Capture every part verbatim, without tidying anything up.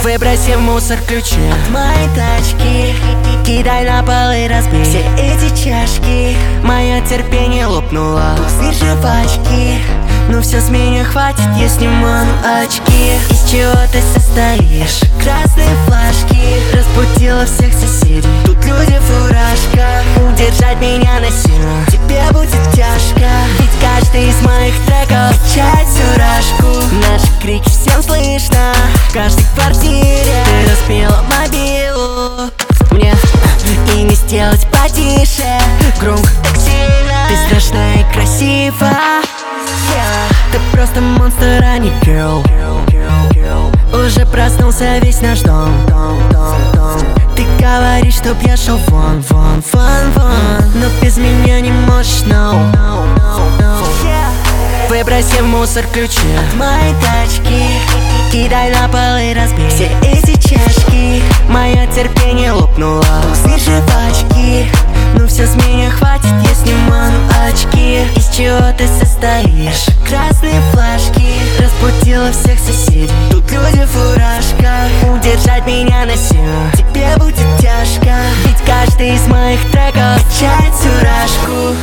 Выброси в мусор ключи от моей тачки, кидай на пол и разбей все эти чашки. Мое терпение лопнуло после жвачки. Ну все, с меня хватит, я снимаю очки. Из чего ты состоишь? Красные флажки разбудила всех соседей. Тут люди фуражка. Удержать меня насильно тебе будет тяжко, ведь каждый из моих треков качает всю рашку. Наши крики всем слышно в каждой квартире. Ты разбила мобилу мне и не сделать потише. Громко так сильно. Ты страшна и красива. Ты просто монстр, а не girl. Уже проснулся весь наш дом. Ты говоришь, чтоб я шел вон, вон, вон, вон, но без меня не можешь, no. Выброси в мусор ключи от моей тачки, кидай на пол и разбей все эти чашки. Мое терпение лопнуло после жвачки. Ну все, с меня хватит, я снимаю очки. Из чего ты состоишь? Красные флажки разбудила всех соседей. Тут люди фуражка. Удержать меня насильно тебе будет тяжко, ведь каждый из моих треков качает всю рашку.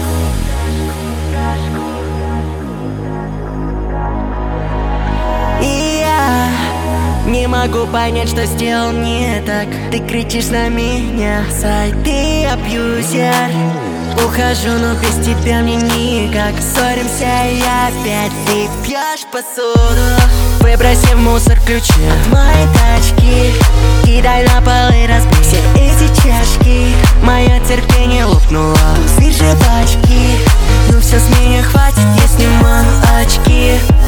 И я не могу понять, что сделал не так. Ты кричишь на меня, сай, ты абьюзер. Ухожу, но без тебя мне никак. Ссоримся и опять ты пьешь посуду. Выброси в мусор ключи от моей тачки, кидай на пол и разбей все эти чашки. Мое терпение лопнуло после жвачки. Ну все, с меня хватит, я снимаю очки.